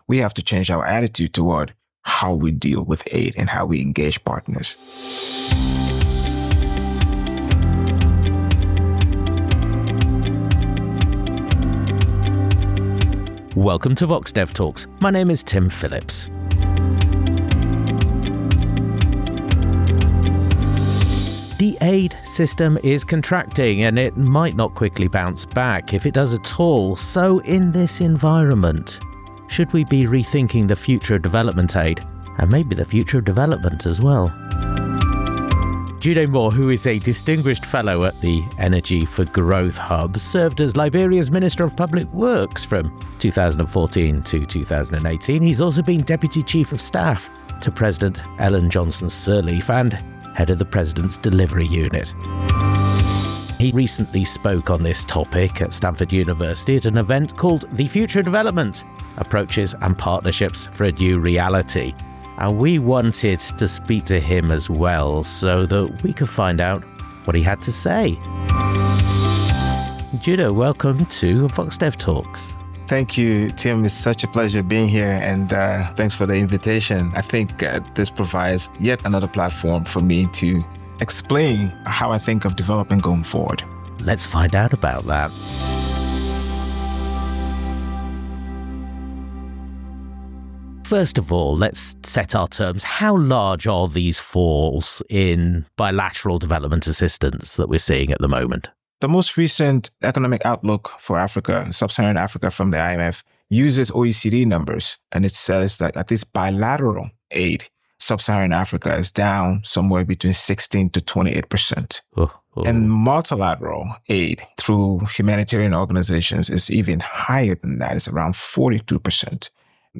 we have to change our attitude toward how we deal with aid and how we engage partners. Welcome to Vox Dev Talks. My name is Tim Phillips. The aid system is contracting and it might not quickly bounce back, if it does at all. So in this environment, should we be rethinking the future of development aid and maybe the future of development as well? Jude Moore, who is a distinguished fellow at the Energy for Growth Hub, served as Liberia's Minister of Public Works from 2014 to 2018. He's also been Deputy Chief of Staff to President Ellen Johnson Sirleaf and head of the President's Delivery Unit. He recently spoke on this topic at Stanford University at an event called The Future of Development: Approaches and Partnerships for a New Reality. And we wanted to speak to him as well so that we could find out what he had to say. Judo, welcome to Vox Dev Talks. Thank you, Tim. It's such a pleasure being here, and thanks for the invitation. I think this provides yet another platform for me to explain how I think of development going forward. Let's find out about that. First of all, let's set our terms. How large are these falls in bilateral development assistance that we're seeing at the moment? The most recent economic outlook for Africa, sub-Saharan Africa from the IMF, uses OECD numbers, and it says that at least bilateral aid, sub-Saharan Africa is down somewhere between 16 to 28%. And multilateral aid through humanitarian organizations is even higher than that. It's around 42%.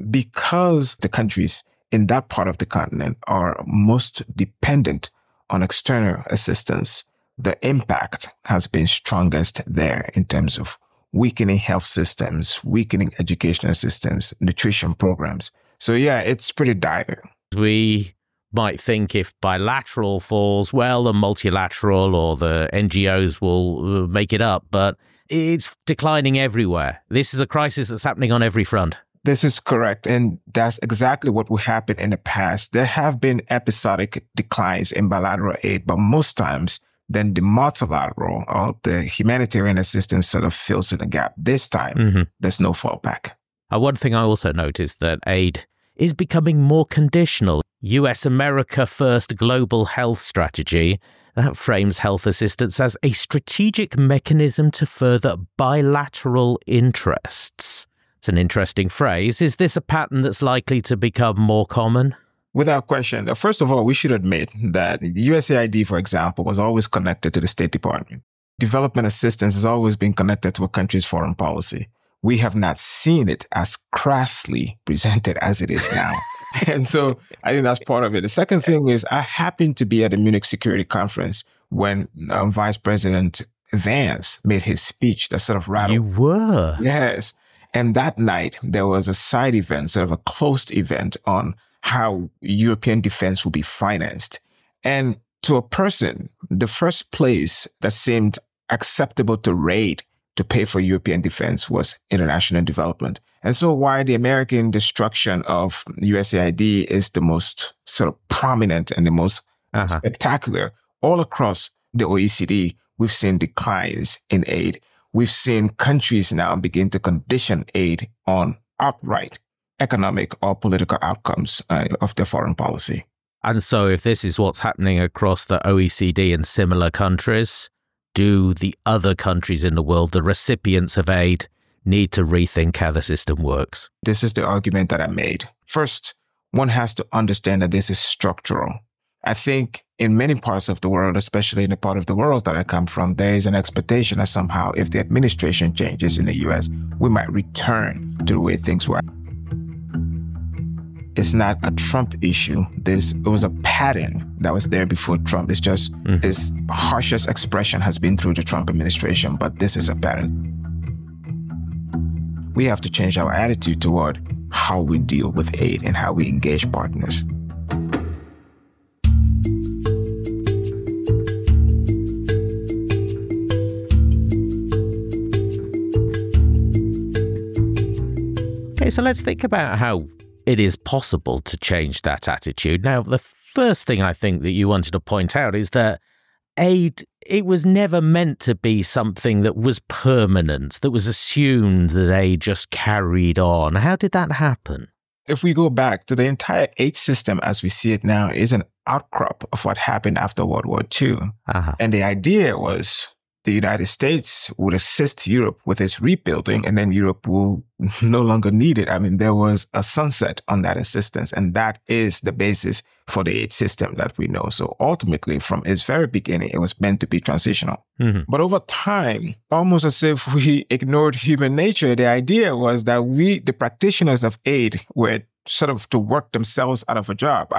Because the countries in that part of the continent are most dependent on external assistance, the impact has been strongest there in terms of weakening health systems, weakening educational systems, nutrition programs. So yeah, it's pretty dire. We might think if bilateral falls, well, the multilateral or the NGOs will make it up, but it's declining everywhere. This is a crisis that's happening on every front. This is correct. And that's exactly what will happen in the past. There have been episodic declines in bilateral aid, but most times then the multilateral or the humanitarian assistance sort of fills in the gap. This time, there's no fallback. One thing I also noticed that aid is becoming more conditional. US America First Global Health Strategy, that frames health assistance as a strategic mechanism to further bilateral interests. It's an interesting phrase. Is this a pattern that's likely to become more common? Without question. First of all, we should admit that USAID, for example, was always connected to the State Department. Development assistance has always been connected to a country's foreign policy. We have not seen it as crassly presented as it is now. And so I think that's part of it. The second thing is I happened to be at the Munich Security Conference when Vice President Vance made his speech that sort of rattled. You were? Yes. And that night, there was a side event, sort of a closed event on how European defense will be financed. And to a person, the first place that seemed acceptable to raid to pay for European defense was international development. And so while the American destruction of USAID is the most sort of prominent and the most spectacular, all across the OECD, we've seen declines in aid. We've seen countries now begin to condition aid on outright economic or political outcomes of their foreign policy. And so if this is what's happening across the OECD and similar countries, do the other countries in the world, the recipients of aid, need to rethink how the system works? This is the argument that I made. First, one has to understand that this is structural. I think in many parts of the world, especially in the part of the world that I come from, there is an expectation that somehow if the administration changes in the US, we might return to the way things were. It's not a Trump issue. It was a pattern that was there before Trump. It's just its harshest expression has been through the Trump administration, but this is a pattern. We have to change our attitude toward how we deal with aid and how we engage partners. Okay, Okay, so let's think about how it is possible to change that attitude. Now, the first thing I think that you wanted to point out is that aid, it was never meant to be something that was permanent, that was assumed that aid just carried on. How did that happen? If we go back to the entire aid system as we see it now is an outcrop of what happened after World War II. And the idea was the United States would assist Europe with its rebuilding, and then Europe will no longer need it. I mean, there was a sunset on that assistance, and that is the basis for the aid system that we know. So ultimately, from its very beginning, it was meant to be transitional. But over time, almost as if we ignored human nature, the idea was that we, the practitioners of aid, were sort of to work themselves out of a job.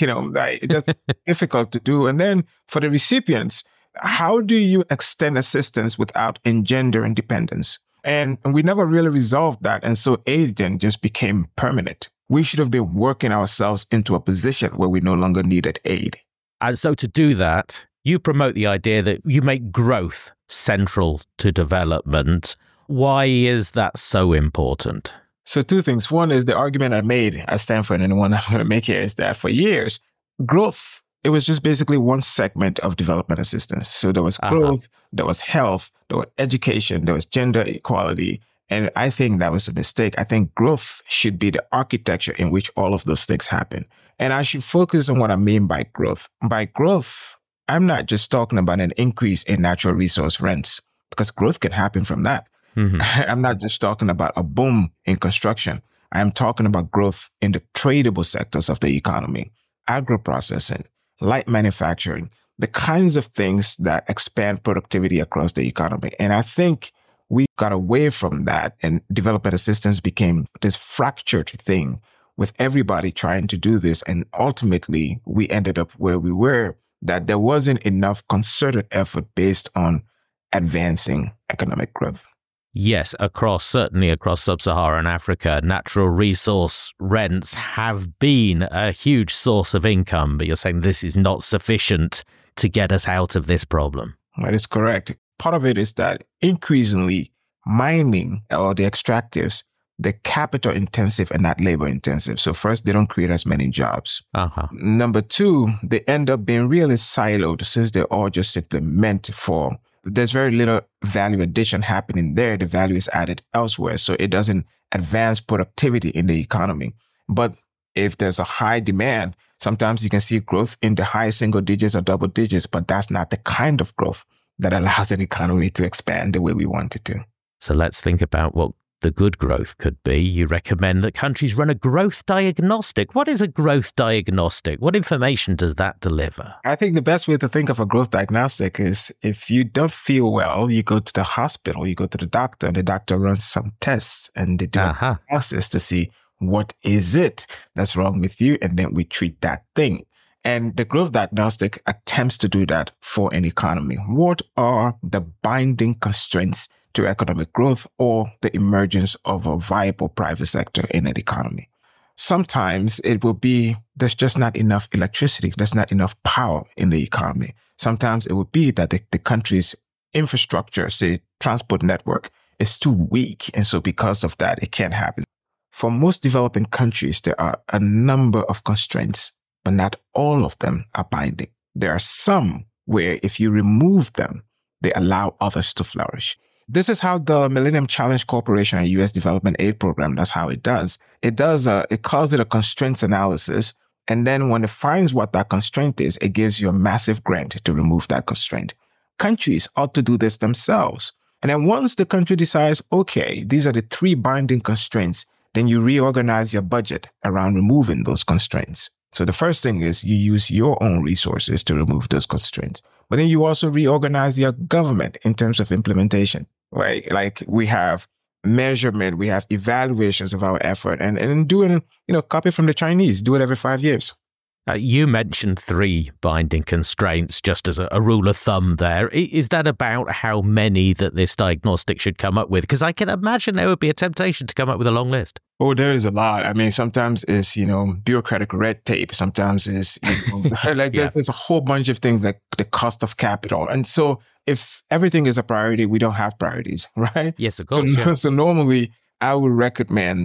It's just difficult to do. And then for the recipients, how do you extend assistance without engendering dependence? And we never really resolved that. And so aid then just became permanent. We should have been working ourselves into a position where we no longer needed aid. And so to do that, you promote the idea that you make growth central to development. Why is that so important? So two things. One is the argument I made at Stanford, and the one I'm going to make here is that for years, growth, it was just basically one segment of development assistance. So there was growth, there was health, there was education, there was gender equality. And I think that was a mistake. I think growth should be the architecture in which all of those things happen. And I should focus on what I mean by growth. By growth, I'm not just talking about an increase in natural resource rents, because growth can happen from that. I'm not just talking about a boom in construction. I am talking about growth in the tradable sectors of the economy, agro-processing, light manufacturing, the kinds of things that expand productivity across the economy. And I think we got away from that, and development assistance became this fractured thing with everybody trying to do this. And ultimately, we ended up where we were, that there wasn't enough concerted effort based on advancing economic growth. Yes, certainly across sub-Saharan Africa, natural resource rents have been a huge source of income, but you're saying this is not sufficient to get us out of this problem. That is correct. Part of it is that increasingly mining or the extractives, they're capital intensive and not labor intensive. So first, they don't create as many jobs. Number two, they end up being really siloed since they're all just simply meant for. There's very little value addition happening there. The value is added elsewhere. So it doesn't advance productivity in the economy. But if there's a high demand, sometimes you can see growth in the high single digits or double digits, but that's not the kind of growth that allows an economy to expand the way we want it to. So let's think about what the good growth could be. You recommend that countries run a growth diagnostic. What is a growth diagnostic? What information does that deliver? I think the best way to think of a growth diagnostic is if you don't feel well, you go to the hospital, you go to the doctor, and the doctor runs some tests and they do a process to see what is it that's wrong with you, and then we treat that thing. And the growth diagnostic attempts to do that for an economy. What are the binding constraints to economic growth or the emergence of a viable private sector in an economy? Sometimes it will be there's just not enough electricity, there's not enough power in the economy. Sometimes it would be that the country's infrastructure, say transport network, is too weak. And so because of that, it can't happen. For most developing countries, there are a number of constraints, but not all of them are binding. There are some where if you remove them, they allow others to flourish. This is how the Millennium Challenge Corporation and U.S. Development Aid Program, that's how it does. It calls it a constraints analysis. And then when it finds what that constraint is, it gives you a massive grant to remove that constraint. Countries ought to do this themselves. And then once the country decides, okay, these are the 3 binding constraints, then you reorganize your budget around removing those constraints. So the first thing is you use your own resources to remove those constraints. But then you also reorganize your government in terms of implementation, right? Like we have measurement, we have evaluations of our effort, and doing, copy from the Chinese, do it every 5 years. You mentioned 3 binding constraints just as a rule of thumb there. Is that about how many that this diagnostic should come up with? Because I can imagine there would be a temptation to come up with a long list. Oh, there is a lot. I mean, sometimes it's, bureaucratic red tape. Sometimes it's, there's a whole bunch of things like the cost of capital. And so if everything is a priority, we don't have priorities, right? Yes, of course. So normally I would recommend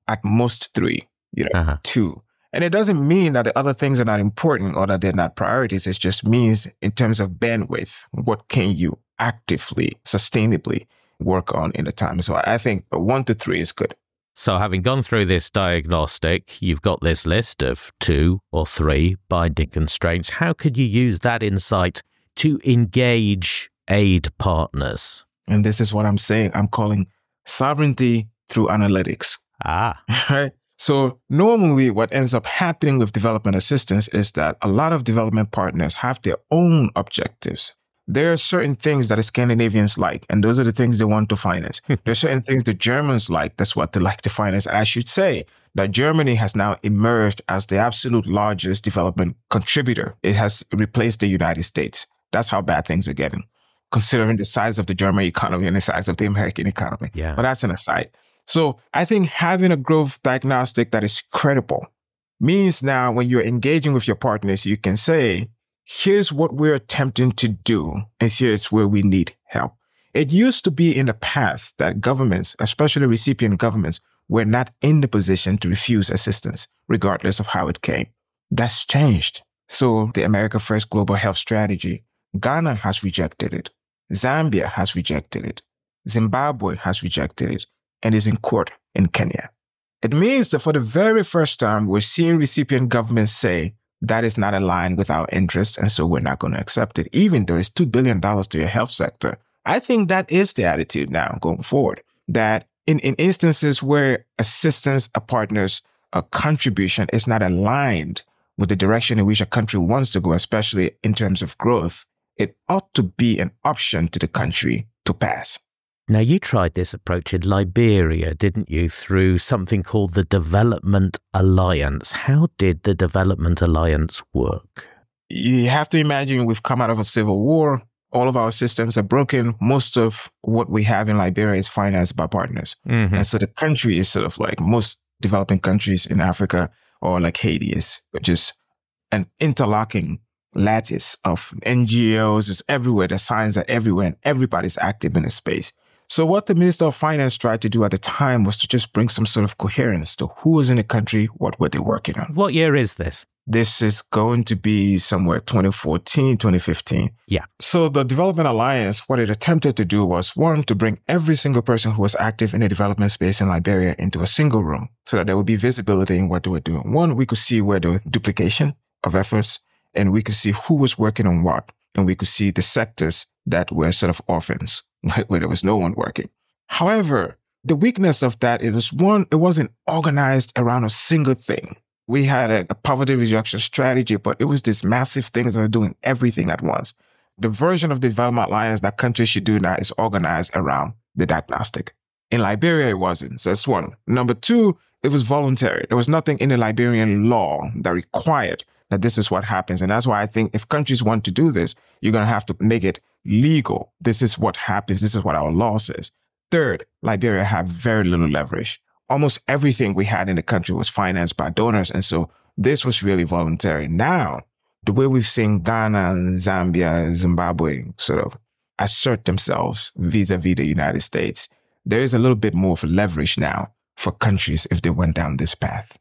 at most 3, Uh-huh. 2. And it doesn't mean that the other things are not important or that they're not priorities. It just means in terms of bandwidth, what can you actively, sustainably work on in the time? So I think 1 to 3 is good. So having gone through this diagnostic, you've got this list of 2 or 3 binding constraints. How could you use that insight to engage aid partners? And this is what I'm saying. I'm calling sovereignty through analytics. Right? So normally what ends up happening with development assistance is that a lot of development partners have their own objectives. There are certain things that the Scandinavians like, and those are the things they want to finance. There are certain things the Germans like. That's what they like to finance. And I should say that Germany has now emerged as the absolute largest development contributor. It has replaced the United States. That's how bad things are getting, considering the size of the German economy and the size of the American economy. Yeah. But that's an aside. So I think having a growth diagnostic that is credible means now when you're engaging with your partners, you can say, here's what we're attempting to do, and here's where we need help. It used to be in the past that governments, especially recipient governments, were not in the position to refuse assistance, regardless of how it came. That's changed. So the America First Global Health Strategy, Ghana has rejected it. Zambia has rejected it. Zimbabwe has rejected it and is in court in Kenya. It means that for the very first time, we're seeing recipient governments say, that is not aligned with our interest, and so we're not going to accept it, even though it's $2 billion to your health sector. I think that is the attitude now going forward, that in instances where assistance of partners, a contribution is not aligned with the direction in which a country wants to go, especially in terms of growth, it ought to be an option to the country to pass. Now, you tried this approach in Liberia, didn't you, through something called the Development Alliance. How did the Development Alliance work? You have to imagine we've come out of a civil war. All of our systems are broken. Most of what we have in Liberia is financed by partners. Mm-hmm. And so the country is sort of like most developing countries in Africa, or like Haiti is just an interlocking lattice of NGOs. It's everywhere. The signs are everywhere, and everybody's active in the space. So what the Minister of Finance tried to do at the time was to just bring some sort of coherence to who was in the country, what were they working on. What year is this? This is going to be somewhere 2014, 2015. Yeah. So the Development Alliance, what it attempted to do was, one, to bring every single person who was active in the development space in Liberia into a single room so that there would be visibility in what they were doing. One, we could see where the duplication of efforts, and we could see who was working on what, and we could see the sectors that were sort of orphans, where there was no one working. However, the weakness of that, it was one, it wasn't organized around a single thing. We had a poverty reduction strategy, but it was this massive things that were doing everything at once. The version of the Development Alliance that countries should do now is organized around the diagnostic. In Liberia, it wasn't. So that's one. Number two, it was voluntary. There was nothing in the Liberian law that required that this is what happens. And that's why I think if countries want to do this, you're going to have to make it legal. This is what happens. This is what our law says. Third, Liberia had very little leverage. Almost everything we had in the country was financed by donors. And so this was really voluntary. Now, the way we've seen Ghana, Zambia, Zimbabwe sort of assert themselves vis-a-vis the United States, there is a little bit more of leverage now for countries if they went down this path.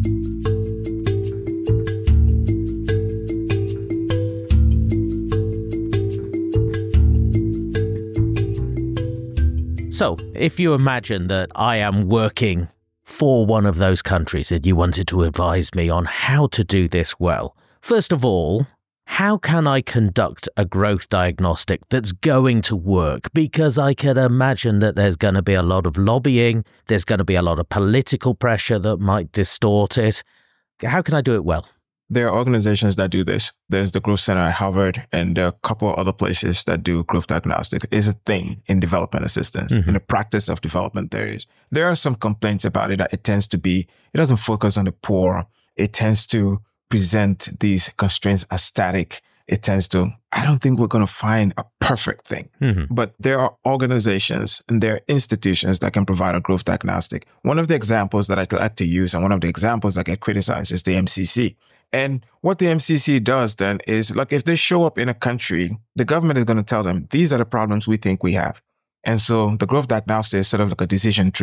So, if you imagine that I am working for one of those countries and you wanted to advise me on how to do this well, first of all, how can I conduct a growth diagnostic that's going to work? Because I can imagine that there's going to be a lot of lobbying, there's going to be a lot of political pressure that might distort it. How can I do it well? There are organizations that do this. There's the Growth Center at Harvard, and there are a couple of other places that do growth diagnostic. It's a thing in development assistance, in the practice of development theories. There are some complaints about it that it doesn't focus on the poor. It tends to present these constraints as static. I don't think we're going to find a perfect thing. But there are organizations and there are institutions that can provide a growth diagnostic. One of the examples that I like to use, and one of the examples that get criticized, is the MCC. And what the MCC does then is, like, if they show up in a country, the government is going to tell them, these are the problems we think we have. And so the growth diagnostic is sort of like a decision tree.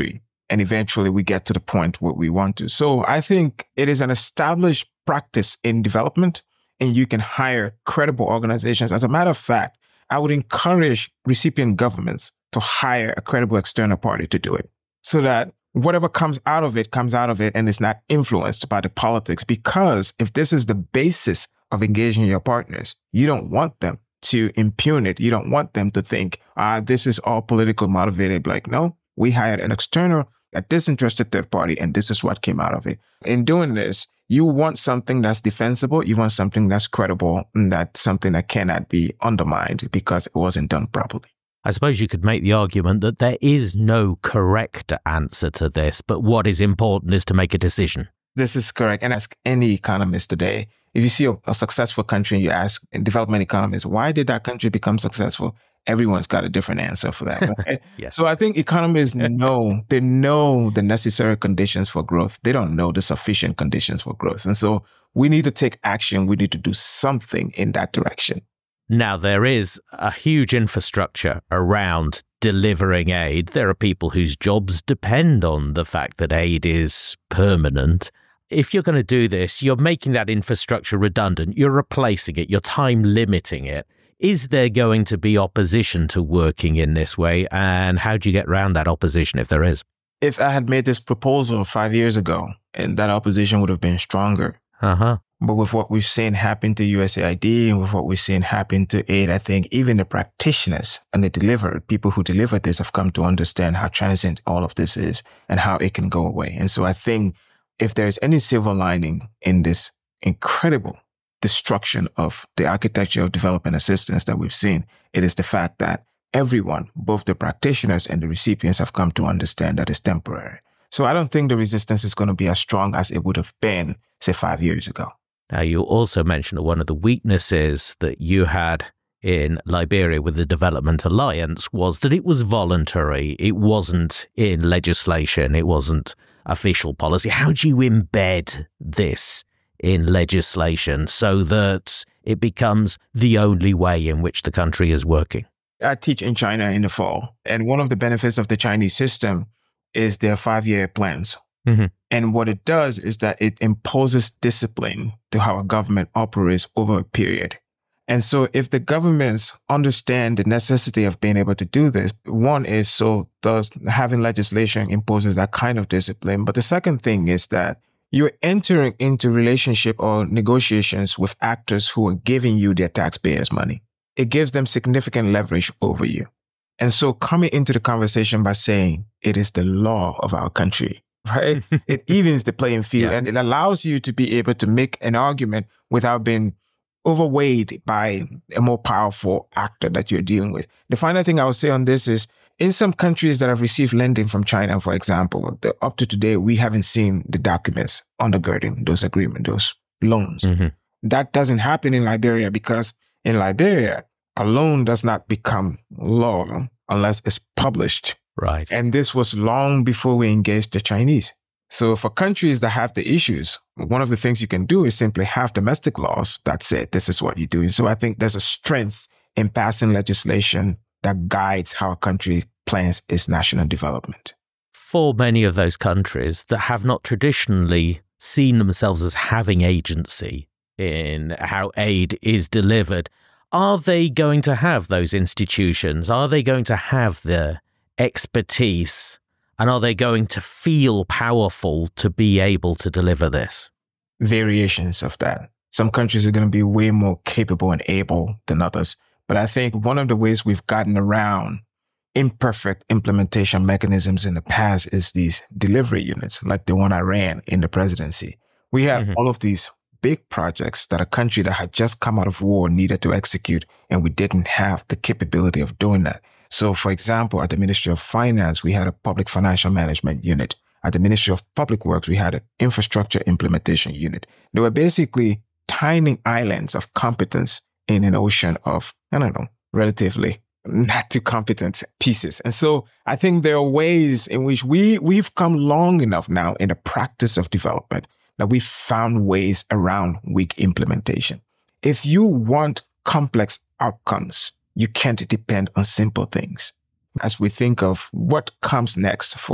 And eventually we get to the point where we want to. So I think it is an established practice in development, and you can hire credible organizations. As a matter of fact, I would encourage recipient governments to hire a credible external party to do it, so that whatever comes out of it and is not influenced by the politics. Because if this is the basis of engaging your partners, you don't want them to impugn it. You don't want them to think, this is all politically motivated. Like, no, we hired an external, a disinterested third party, and this is what came out of it. In doing this, you want something that's defensible. You want something that's credible, and that's something that cannot be undermined because it wasn't done properly. I suppose you could make the argument that there is no correct answer to this, but what is important is to make a decision. This is correct. And ask any economist today, if you see a successful country and you ask development economists, why did that country become successful? Everyone's got a different answer for that. Right? Yes. So I think economists know the necessary conditions for growth. They don't know the sufficient conditions for growth. And so we need to take action. We need to do something in that direction. Now, there is a huge infrastructure around delivering aid. There are people whose jobs depend on the fact that aid is permanent. If you're going to do this, you're making that infrastructure redundant. You're replacing it. You're time limiting it. Is there going to be opposition to working in this way? And how do you get around that opposition if there is? If I had made this proposal 5 years ago, and that opposition would have been stronger. But with what we've seen happen to USAID and with what we've seen happen to aid, I think even the practitioners and the people who deliver this have come to understand how transient all of this is and how it can go away. And so I think if there's any silver lining in this incredible destruction of the architecture of development assistance that we've seen, it is the fact that everyone, both the practitioners and the recipients, have come to understand that it's temporary. So I don't think the resistance is going to be as strong as it would have been, say, 5 years ago. Now, you also mentioned that one of the weaknesses that you had in Liberia with the Development Alliance was that it was voluntary. It wasn't in legislation. It wasn't official policy. How do you embed this in legislation so that it becomes the only way in which the country is working? I teach in China in the fall, and one of the benefits of the Chinese system is their 5-year plans. Mm-hmm. And what it does is that it imposes discipline to how a government operates over a period. And so if the governments understand the necessity of being able to do this, one is so thus having legislation imposes that kind of discipline. But the second thing is that you're entering into relationship or negotiations with actors who are giving you their taxpayers' money. It gives them significant leverage over you. And so coming into the conversation by saying it is the law of our country, right? It evens the playing field, and it allows you to be able to make an argument without being overweighed by a more powerful actor that you're dealing with. The final thing I would say on this is, in some countries that have received lending from China, for example, up to today, we haven't seen the documents undergirding those agreements, those loans. Mm-hmm. That doesn't happen in Liberia because in Liberia, a loan does not become law unless it's published. Right. And this was long before we engaged the Chinese. So for countries that have the issues, one of the things you can do is simply have domestic laws that say this is what you're doing. So I think there's a strength in passing legislation that guides how a country plans its national development. For many of those countries that have not traditionally seen themselves as having agency in how aid is delivered, are they going to have those institutions? Are they going to have the expertise? And are they going to feel powerful to be able to deliver this? Variations of that. Some countries are going to be way more capable and able than others. But I think one of the ways we've gotten around imperfect implementation mechanisms in the past is these delivery units, like the one I ran in the presidency. We had all of these big projects that a country that had just come out of war needed to execute, and we didn't have the capability of doing that. So, for example, at the Ministry of Finance, we had a public financial management unit. At the Ministry of Public Works, we had an infrastructure implementation unit. They were basically tiny islands of competence in an ocean of, relatively not too competent pieces. And so I think there are ways in which we've come long enough now in the practice of development that we've found ways around weak implementation. If you want complex outcomes, you can't depend on simple things. As we think of what comes next for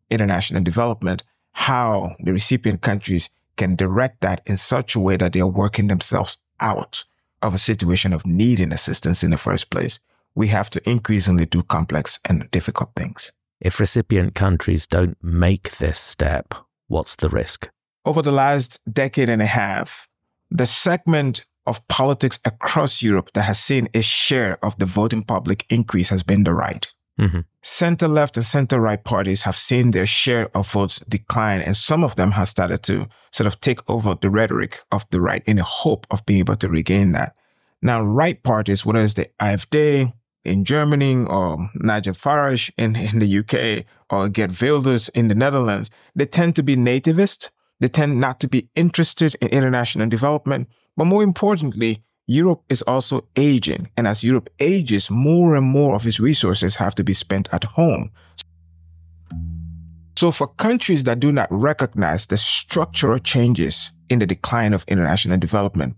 international development, how the recipient countries can direct that in such a way that they are working themselves out of a situation of needing assistance in the first place. We have to increasingly do complex and difficult things. If recipient countries don't make this step, what's the risk? Over the last decade and a half, the segment of politics across Europe that has seen a share of the voting public increase has been the right. Mm-hmm. Center-left and center-right parties have seen their share of votes decline, and some of them have started to sort of take over the rhetoric of the right in the hope of being able to regain that. Now, right parties, whether it's the AfD in Germany or Nigel Farage in the UK or Geert Wilders in the Netherlands, they tend to be nativist. They tend not to be interested in international development. But more importantly, Europe is also aging. And as Europe ages, more and more of its resources have to be spent at home. So for countries that do not recognize the structural changes in the decline of international development,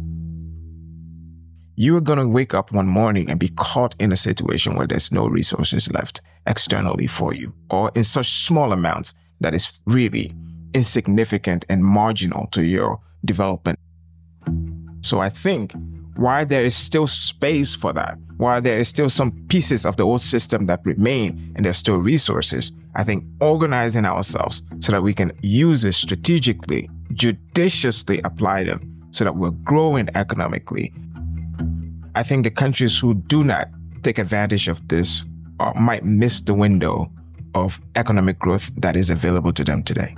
you are going to wake up one morning and be caught in a situation where there's no resources left externally for you, or in such small amounts that is really insignificant and marginal to your development. So I think while there is still space for that, while there is still some pieces of the old system that remain and there's still resources, I think organizing ourselves so that we can use it strategically, judiciously apply them so that we're growing economically. I think the countries who do not take advantage of this might miss the window of economic growth that is available to them today.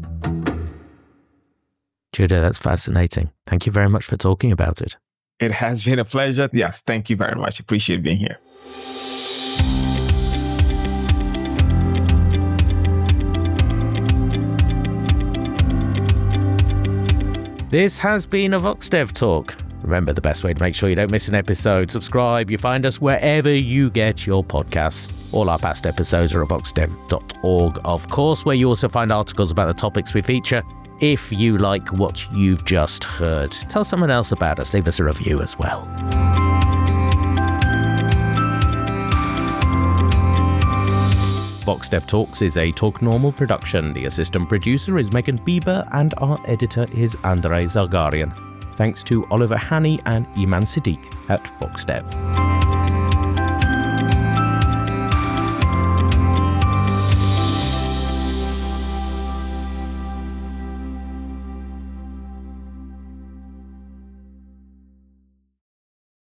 Judah, that's fascinating. Thank you very much for talking about it. It has been a pleasure. Yes, thank you very much. Appreciate being here. This has been a VoxDev Talk. Remember, the best way to make sure you don't miss an episode, subscribe. You find us wherever you get your podcasts. All our past episodes are at voxdev.org, of course, where you also find articles about the topics we feature. If you like what you've just heard, tell someone else about us. Leave us a review as well. VoxDev Talks is a Talk Normal production. The assistant producer is Megan Bieber and our editor is Andrei Zargarian. Thanks to Oliver Haney and Iman Siddiq at VoxDev.